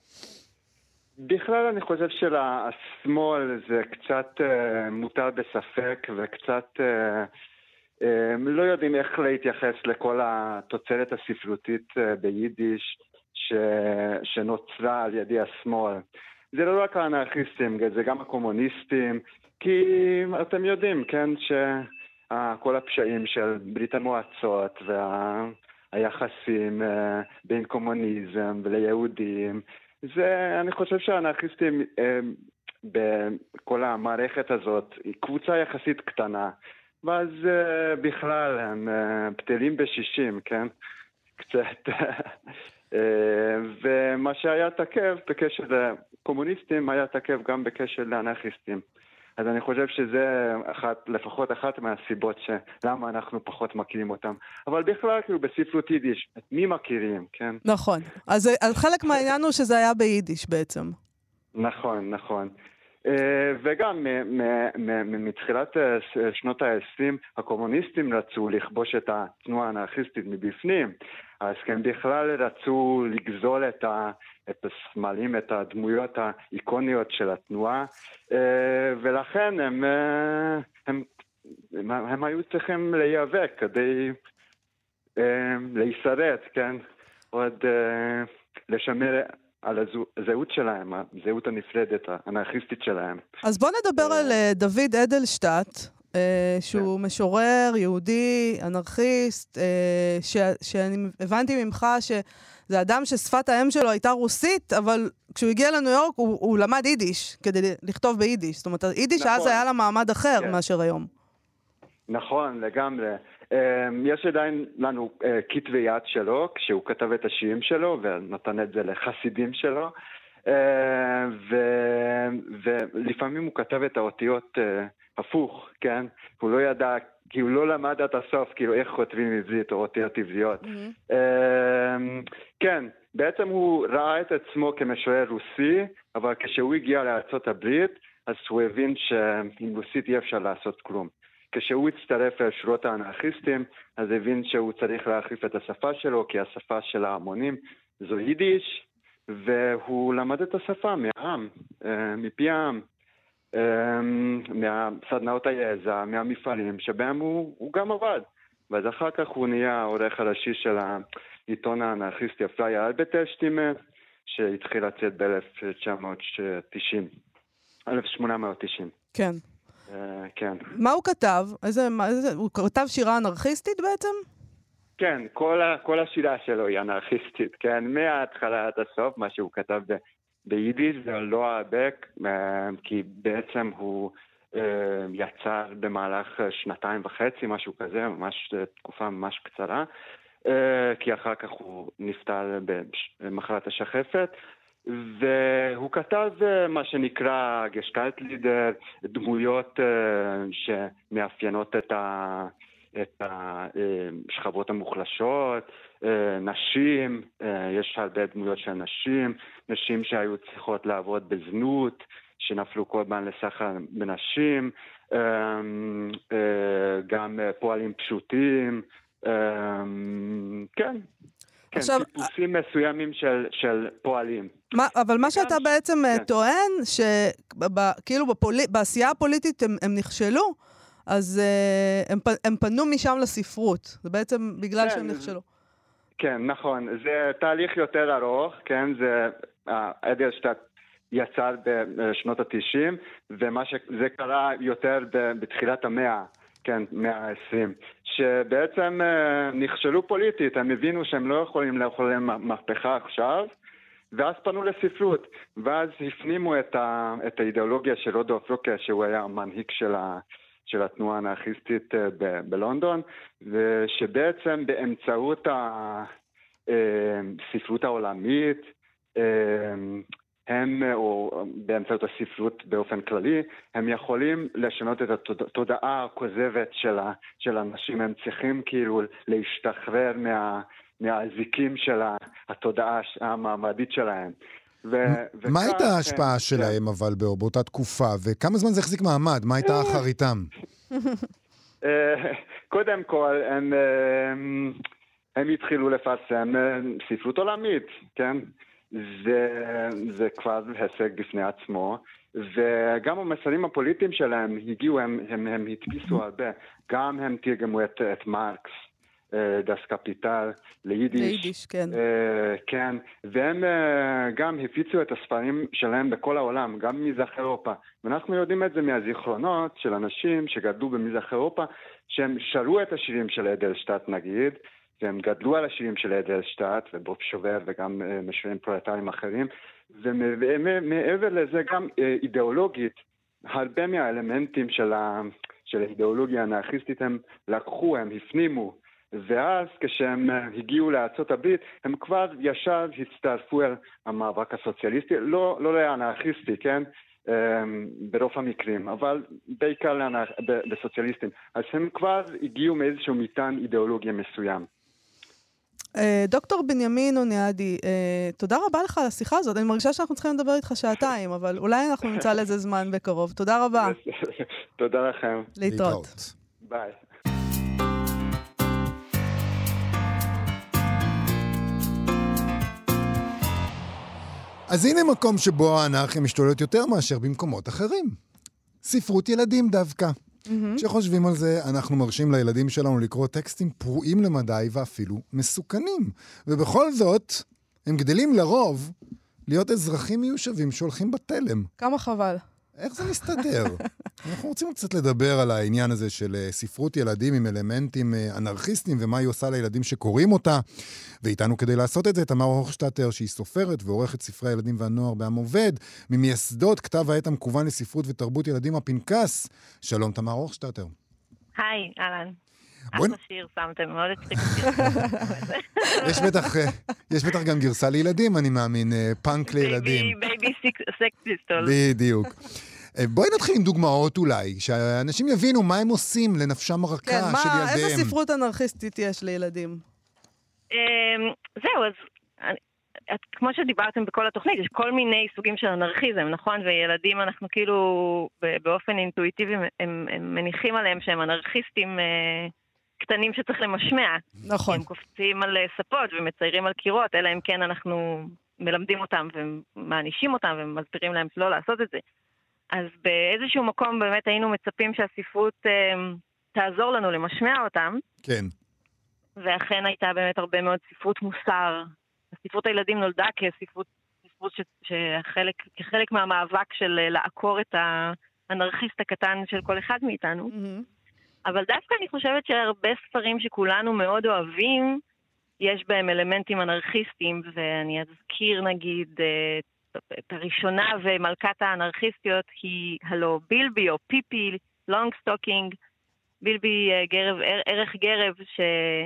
בכלל אני חושב שלשמאל זה קצת uh, מוטל בספק, וקצת uh, uh, לא יודעים איך להתייחס לכל התוצרת הספרותית uh, ביידיש ש... שנוצרה על ידי השמאל. זה לא רק האנרכיסטים, זה גם הקומוניסטים, כי אתם יודעים, כן, שכל הפשעים של ברית המועצות והיחסים בין קומוניזם וליהודים, זה, אני חושב שהאנרכיסטים בכל המערכת הזאת היא קבוצה יחסית קטנה, ואז בכלל הם פתלים בשישים, כן, קצת... ומה שהיה תקף בקשר לקומוניסטים היה תקף גם בקשר לאנרכיסטים. אז אני חושב שזה אחת, לפחות אחת מהסיבות שלמה אנחנו פחות מכירים אותם. אבל בכלל, כאילו, בספרות יידיש, מי מכירים, כן? נכון. אז, אז חלק מהעניין הוא שזה היה ביידיש בעצם. נכון, נכון. וגם מתחילת שנות ה-עשרים הקומוניסטים רצו לכבוש את התנועה האנרכיסטית מבפנים, אז הם בכלל רצו לגזול את, ה, את הסמלים, את הדמויות האיקוניות של התנועה, ולכן הם, הם, הם, הם היו צריכים להיאבק כדי להישרד, כן? עוד לשמר על הזהות שלהם, הזהות הנפרדת, האנרכיסטית שלהם. אז בוא נדבר על דוד אדלשטט, שהוא משורר, יהודי, אנרכיסט, שאני הבנתי ממך שזה אדם ששפת האם שלו הייתה רוסית, אבל כשהוא הגיע לניו יורק הוא, הוא למד יידיש, כדי לכתוב ביידיש. זאת אומרת, יידיש נכון. אז היה לה מעמד אחר כן. מאשר היום. נכון, לגמרי. יש עדיין לנו כתבי יד שלו, כשהוא כתב את השירים שלו, ונתן את זה לחסידים שלו, ולפעמים הוא כתב את האותיות הפוך, כן? הוא לא ידע, כי הוא לא למד עד הסוף, כאילו איך כותבים עברית או אותיות עבריות. כן, בעצם הוא ראה את עצמו כמשורר רוסי, אבל כשהוא הגיע לארצות הברית, אז הוא הבין שעם רוסית אי אפשר לעשות כלום. כשהוא הצטרף לשורות האנרכיסטים, אז הבין שהוא צריך להחליף את השפה שלו, כי השפה של ההמונים זו יידיש, והוא למד את השפה מהעם, מפי העם. מהסדנאות היזע, מהמפעלים שבהם הוא, הוא גם עבד. ואז אחר כך הוא נהיה העורך הראשי של העיתון האנרכיסטי אפליה אלבטשטימה, שהתחיל לצאת ב-אלף תשע מאות תשעים. אלף שמונה מאות תשעים. כן. Uh, כן. מה הוא כתב? איזה, מה, איזה, הוא כתב שירה אנרכיסטית בעצם? כן, כל, ה, כל השירה שלו היא אנרכיסטית, כן, מההתחלה עד הסוף, מה שהוא כתב ב, ביידיש זה לא הרבה, uh, כי בעצם הוא uh, יצא במהלך שנתיים וחצי, משהו כזה, ממש תקופה ממש קצרה, uh, כי אחר כך הוא נפטר במחלת השחפת, והוא כתב מה שנקרא גשטלט לידר, דמויות שמאפיינות את ה... את השכבות המוחלשות, נשים, יש הרבה דמויות של נשים, נשים שהיו צריכות לעבוד בזנות, שנפלו כל פעם לסחר בנשים, גם פועלים פשוטים, כן. כן, עכשיו, טיפוסים מסוימים של, של פועלים. מה, אבל מה שאתה בעצם כן. טוען, שכאילו בפולי, בעשייה הפוליטית הם, הם נכשלו, אז uh, הם, הם פנו משם לספרות. זה בעצם בגלל כן, שהם נכשלו. כן, נכון. זה תהליך יותר ארוך, כן? זה אדלשטט יצא בשנות ה-תשעים, ומה שזה קרה יותר בתחילת המאה. כן, מאה ה-עשרים, שבעצם אה, נכשלו פוליטית, הם הבינו שהם לא יכולים לאכול מהפכה עכשיו, ואז פנו לספרות, ואז הפנימו את, ה, את האידיאולוגיה של רודולף לוקה, שהוא היה המנהיג של, ה, של התנועה האנרכיסטית אה, ב, בלונדון, ושבעצם באמצעות הספרות העולמית, אה, הם, או באמצעות הספרות באופן כללי, הם יכולים לשנות את התודעה הכוזבת של, ה, של האנשים. הם צריכים כאילו להשתחרר מה, מהזיקים של התודעה המעמדית שלהם. ו, מה הייתה ההשפעה שלהם אבל באותה תקופה? וכמה זמן זה החזיק מעמד? מה הייתה אחריתם? קודם כל, הם, הם התחילו לפרסם ספרות עולמית, כן? זה, זה כבר הישג בפני עצמו, וגם המסרים הפוליטיים שלהם הגיעו, הם, הם, הם התפיסו הרבה, גם הם תרגמו את, את מרקס, דס קפיטל, ליידיש, ליידיש, כן. כן, והם גם הפיצו את הספרים שלהם בכל העולם, גם ממזרח אירופה, ואנחנו יודעים את זה מהזיכרונות של אנשים שגדלו במזרח אירופה, שהם שרו את השירים של אדלשטט נגיד, והם גדלו על השירים של אדלשטט ובוב שובר וגם משרים פרולטריים אחרים, ומעבר לזה גם אידיאולוגית, הרבה מהאלמנטים של, ה, של האידיאולוגיה האנרכיסטית הם לקחו, הם הפנימו, ואז כשהם הגיעו לארצות הברית, הם כבר ישר הצטרפו אל המאבק הסוציאליסטי, לא, לא לאנרכיסטי, כן? ברוב המקרים, אבל בעיקר בסוציאליסטים. אז הם כבר הגיעו מאיזשהו מטען אידיאולוגיה מסוים. דוקטור בנימין אוניאדי, תודה רבה לך על השיחה הזאת. אני מרגישה שאנחנו צריכים לדבר איתך שעתיים, אבל אולי אנחנו נמצא לזה זמן בקרוב. תודה רבה. תודה לכם. להתראות. ביי. אז הנה מקום שבו האנרכיה משתוללת יותר מאשר במקומות אחרים. ספרות ילדים דווקא. Mm-hmm. כשחושבים על זה, אנחנו מרשים לילדים שלנו לקרוא טקסטים פרועים למדי ואפילו מסוכנים. ובכל זאת, הם גדלים לרוב להיות אזרחים מיושבים שהולכים בתלם. כמה חבל. איך זה מסתדר? אנחנו רוצים קצת לדבר על העניין הזה של ספרות ילדים עם אלמנטים אנרכיסטיים ומה היא עושה לילדים שקוראים אותה. ואיתנו כדי לעשות את זה, תמר הוכשטטר, שהיא סופרת ועורכת ספרי הילדים והנוער בעם עובד, ממייסדות כתב העת המקוון לספרות ותרבות ילדים הפנקס. שלום תמר הוכשטטר. היי, אהלן. אחלה שיר שמתם, מאוד הצחיק יש בטח, יש בטח גם גרסה לילדים, אני מאמין, פאנק לילדים. בייבי סקס פיסטול. בדיוק. בואי נתחיל עם דוגמאות אולי, שאנשים יבינו מה הם עושים לנפשם הרכה כן, של מה, ילדיהם. איזה ספרות אנרכיסטית יש לילדים? זהו, אז כמו שדיברתם בכל התוכנית, יש כל מיני סוגים של אנרכיזם, נכון? וילדים אנחנו כאילו באופן אינטואיטיבי הם, הם מניחים עליהם שהם אנרכיסטים קטנים שצריך למשמע. נכון. הם קופצים על ספות ומציירים על קירות, אלא אם כן אנחנו מלמדים אותם ומענישים אותם ומסבירים להם לא לעשות את זה. אז באיזשהו מקום באמת היינו מצפים שהספרות אה, תעזור לנו למשמע אותם. כן. ואכן הייתה באמת הרבה מאוד ספרות מוסר. ספרות הילדים נולדה כספרות, ספרות ש, שחלק, כחלק מהמאבק של לעקור את האנרכיסט הקטן של כל אחד מאיתנו. Mm-hmm. אבל דווקא אני חושבת שהרבה ספרים שכולנו מאוד אוהבים, יש בהם אלמנטים אנרכיסטיים, ואני אזכיר נגיד את הראשונה ומלכת האנרכיסטיות היא הלא בילבי או פיפי, לונג סטוקינג, בילבי גרב, ערך גרב ש...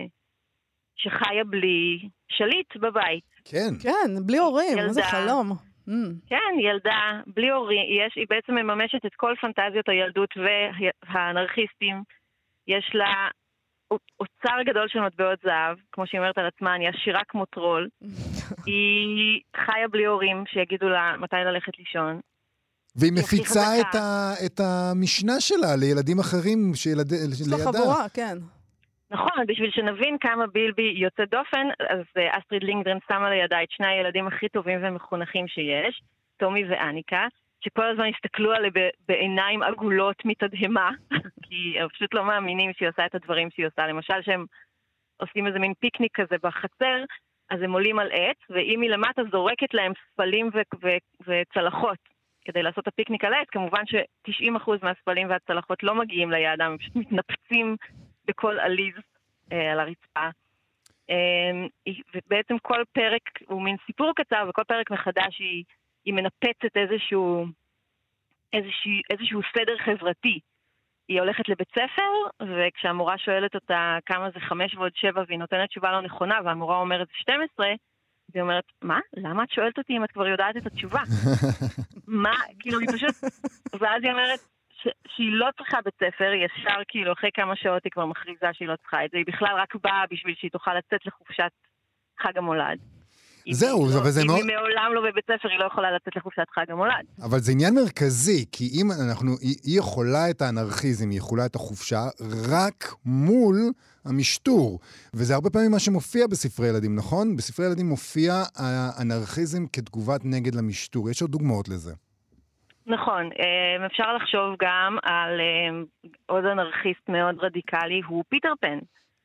שחיה בלי שליט בבית. כן. כן, בלי הורים, איזה חלום. כן, ילדה, בלי הורים, יש, היא בעצם מממשת את כל פנטזיות הילדות והאנרכיסטים. יש לה אוצר גדול של מטבעות זהב, כמו שהיא אומרת על עצמה, אני עשירה כמו טרול. היא חיה בלי הורים שיגידו לה מתי ללכת לישון. והיא מפיצה את, ה, את המשנה שלה לילדים אחרים שילד, לידה. לחבורה, כן. נכון, בשביל שנבין כמה בילבי יוצא דופן, אז אסטריד לינגרן שמה לידה את שני הילדים הכי טובים ומחונכים שיש, טומי ואניקה, שכל הזמן הסתכלו עליה בעיניים עגולות מתדהמה, כי הם פשוט לא מאמינים שהיא עושה את הדברים שהיא עושה. למשל, שהם עושים איזה מין פיקניק כזה בחצר, אז הם עולים על עץ, והיא מלמטה זורקת להם ספלים ו- ו- וצלחות כדי לעשות את הפיקניק על העץ. כמובן ש-תשעים אחוז מהספלים והצלחות לא מגיעים ליעדם, הם פשוט מתנפצים בכל עליז אה, על הרצפה. אה, ובעצם כל פרק הוא מין סיפור קצר, וכל פרק מחדש היא, היא מנפצת איזשהו, איזשהו, איזשהו סדר חברתי. היא הולכת לבית ספר, וכשהמורה שואלת אותה כמה זה חמש ועוד שבע, והיא נותנת תשובה לא נכונה, והמורה אומרת שתים עשרה, והיא אומרת, מה? למה את שואלת אותי אם את כבר יודעת את התשובה? מה? כאילו, היא פשוט... ואז היא אומרת, ש- שהיא לא צריכה בית ספר, ישר כאילו אחרי כמה שעות היא כבר מכריזה שהיא לא צריכה את זה, היא בכלל רק באה בשביל שהיא תוכל לצאת לחופשת חג המולד. זהו, לא, אבל זה מאוד... אם היא מעולם לא בבית ספר, היא לא יכולה לצאת לחופשת חג המולד. אבל זה עניין מרכזי, כי אם אנחנו, היא, היא יכולה את האנרכיזם, היא יכולה את החופשה, רק מול המשטור. וזה הרבה פעמים מה שמופיע בספרי ילדים, נכון? בספרי ילדים מופיע האנרכיזם כתגובת נגד למשטור. יש עוד דוגמאות לזה. נכון, אפשר לחשוב גם על עוד אנרכיסט מאוד רדיקלי, הוא פיטר פן,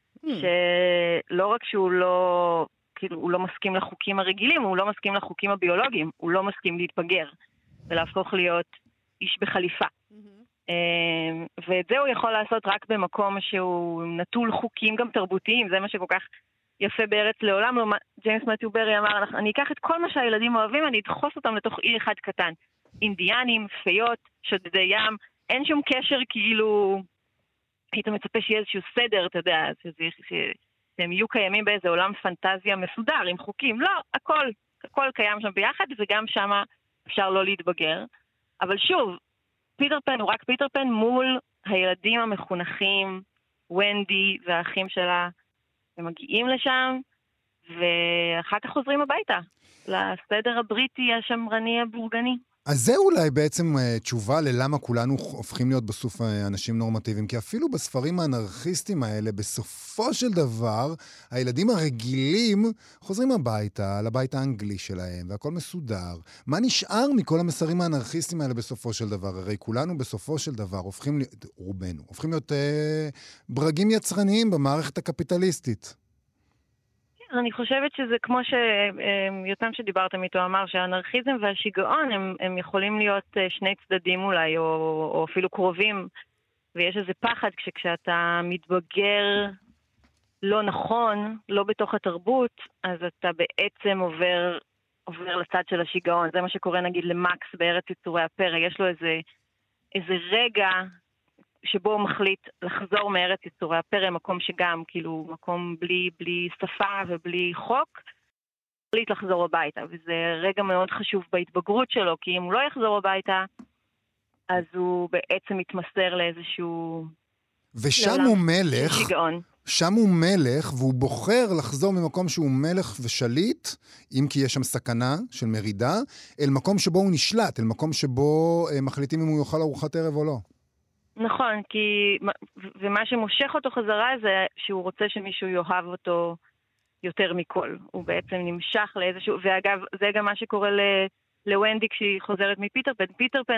שלא רק שהוא לא, כאילו, הוא לא מסכים לחוקים הרגילים, הוא לא מסכים לחוקים הביולוגיים, הוא לא מסכים להתבגר ולהפוך להיות איש בחליפה. ואת זה הוא יכול לעשות רק במקום שהוא נטול חוקים גם תרבותיים, זה מה שכל כך יפה בארץ לעולם. לא, ג'יימס מתיו ברי אמר, אני אקח את כל מה שהילדים אוהבים, אני אדחוס אותם לתוך אי אחד קטן. אינדיאנים, פיות, שודדי ים, אין שום קשר כאילו, היית מצפה שיהיה איזשהו סדר, אתה יודע, שזה, שהם יהיו קיימים באיזה עולם פנטזיה מסודר, עם חוקים. לא, הכל, הכל קיים שם ביחד, וגם שם אפשר לא להתבגר. אבל שוב, פיטר פן הוא רק פיטר פן מול הילדים המחונכים, ונדי והאחים שלה, הם מגיעים לשם, ואחר כך חוזרים הביתה, לסדר הבריטי השמרני הבורגני. אז זה אולי בעצם uh, תשובה ללמה כולנו הופכים להיות בסוף uh, אנשים נורמטיביים, כי אפילו בספרים האנרכיסטיים האלה, בסופו של דבר, הילדים הרגילים חוזרים הביתה, לבית האנגלי שלהם, והכל מסודר. מה נשאר מכל המסרים האנרכיסטיים האלה בסופו של דבר? הרי כולנו בסופו של דבר הופכים להיות, רובנו, הופכים להיות uh, ברגים יצרניים במערכת הקפיטליסטית. אני חושבת שזה כמו שיותם שדיברתם איתו אמר, שהאנרכיזם והשיגעון הם, הם יכולים להיות שני צדדים אולי, או, או אפילו קרובים, ויש איזה פחד כשאתה מתבגר לא נכון, לא בתוך התרבות, אז אתה בעצם עובר, עובר לצד של השיגעון. זה מה שקורה נגיד למקס בארץ יצורי הפרא, יש לו איזה, איזה רגע שבו הוא מחליט לחזור מארץ יצורי הפרא, מקום שגם, כאילו, מקום בלי, בלי שפה ובלי חוק, מחליט לחזור הביתה, וזה רגע מאוד חשוב בהתבגרות שלו, כי אם הוא לא יחזור הביתה, אז הוא בעצם מתמסר לאיזשהו... ושם הוא מלך, שיגעון. שם הוא מלך, והוא בוחר לחזור ממקום שהוא מלך ושליט, אם כי יש שם סכנה של מרידה, אל מקום שבו הוא נשלט, אל מקום שבו מחליטים אם הוא יאכל ארוחת ערב או לא. נכון, כי, ומה שמושך אותו חזרה זה שהוא רוצה שמישהו יאהב אותו יותר מכל. הוא בעצם נמשך לאיזשהו, ואגב, זה גם מה שקורה לוונדי כשהיא חוזרת מפיטר פן. פיטר פן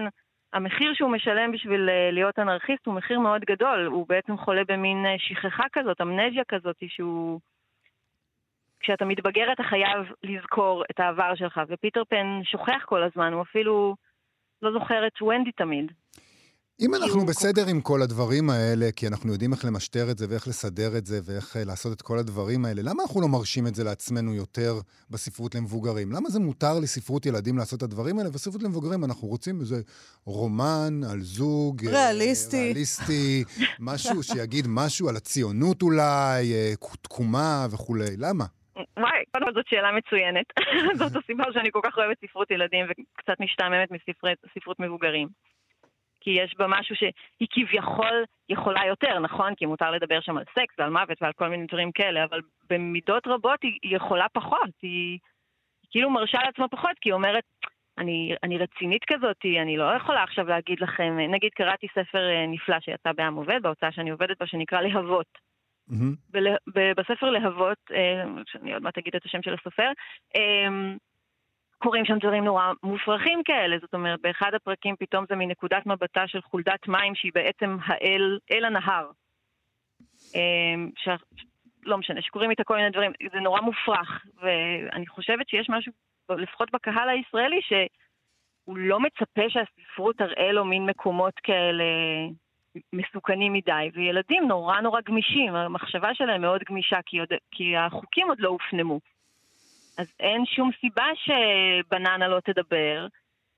המחיר שהוא משלם בשביל להיות אנרכיסט הוא מחיר מאוד גדול, הוא בעצם חולה במין שכחה כזאת, אמנזיה כזאת, שהוא... כשאתה מתבגר אתה חייב לזכור את העבר שלך, ופיטר פן שוכח כל הזמן, הוא אפילו לא זוכר את ונדי תמיד. אם אנחנו בסדר עם כל הדברים האלה, כי אנחנו יודעים איך למשטר את זה ואיך לסדר את זה ואיך לעשות את כל הדברים האלה, למה אנחנו לא מרשים את זה לעצמנו יותר בספרות למבוגרים? למה זה מותר לספרות ילדים לעשות את הדברים האלה? בספרות למבוגרים אנחנו רוצים איזה רומן על זוג ריאליסטי, ריאליסטי משהו שיגיד משהו על הציונות אולי, תקומה וכולי. למה? וואי, קודם כל זאת שאלה מצוינת. זאת הסיבה שאני כל כך אוהבת ספרות ילדים וקצת משתעממת מספרות מבוגרים. כי יש בה משהו שהיא כביכול יכולה יותר, נכון? כי מותר לדבר שם על סקס ועל מוות ועל כל מיני דברים כאלה, אבל במידות רבות היא יכולה פחות. היא, היא כאילו מרשה לעצמה פחות, כי היא אומרת, אני, אני רצינית כזאת, אני לא יכולה עכשיו להגיד לכם, נגיד קראתי ספר נפלא שיצא בעם עובד, בהוצאה שאני עובדת בה, שנקרא להבות. Mm-hmm. בספר להבות, שאני עוד מעט אגיד את השם של הסופר, קוראים שם דברים נורא מופרכים כאלה, זאת אומרת, באחד הפרקים פתאום זה מנקודת מבטה של חולדת מים, שהיא בעצם האל, אל הנהר. ש... לא משנה, שקוראים איתה כל מיני דברים, זה נורא מופרך, ואני חושבת שיש משהו, לפחות בקהל הישראלי, שהוא לא מצפה שהספרות תראה לו מין מקומות כאלה מסוכנים מדי, וילדים נורא נורא גמישים, המחשבה שלהם מאוד גמישה, כי, עוד... כי החוקים עוד לא הופנמו. אז אין שום סיבה שבננה לא תדבר,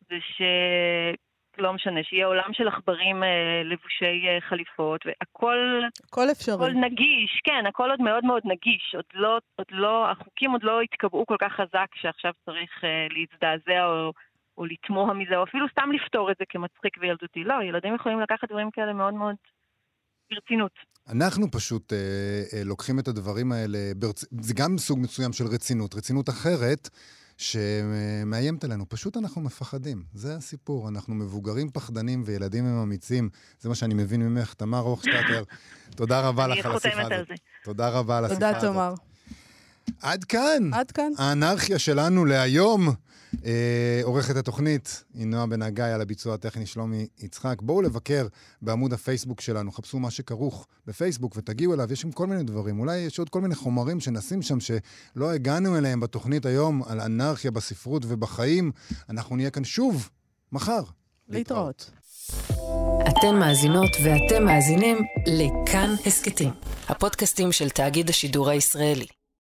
ושלא משנה, שיהיה עולם של עכברים לבושי חליפות, והכל הכל אפשרי. הכל נגיש, כן, הכל עוד מאוד מאוד נגיש, עוד לא, עוד לא, החוקים עוד לא התקבעו כל כך חזק, שעכשיו צריך להזדעזע או, או לתמוה מזה, או אפילו סתם לפתור את זה כמצחיק וילדותי. לא, ילדים יכולים לקחת דברים כאלה מאוד מאוד ברצינות. אנחנו פשוט אה, אה, לוקחים את הדברים האלה, ברצ... זה גם סוג מסוים של רצינות, רצינות אחרת שמאיימת עלינו, פשוט אנחנו מפחדים, זה הסיפור, אנחנו מבוגרים פחדנים וילדים הם אמיצים, זה מה שאני מבין ממך, תמר הוכשטטר, תודה רבה לך על השיחה הזאת. תודה רבה על השיחה הזאת. תודה תמר. עד כאן, עד כאן. האנרכיה שלנו להיום. אה, עורכת התוכנית היא נועה בן הגיא, על הביצוע הטכני שלומי יצחק. בואו לבקר בעמוד הפייסבוק שלנו, חפשו מה שכרוך בפייסבוק ותגיעו אליו, יש שם כל מיני דברים, אולי יש עוד כל מיני חומרים שנשים שם שלא הגענו אליהם בתוכנית היום על אנרכיה בספרות ובחיים. אנחנו נהיה כאן שוב מחר. להתראות. אתן מאזינות ואתם מאזינים לכאן הסקטים, הפודקאסטים של תאגיד השידור הישראלי.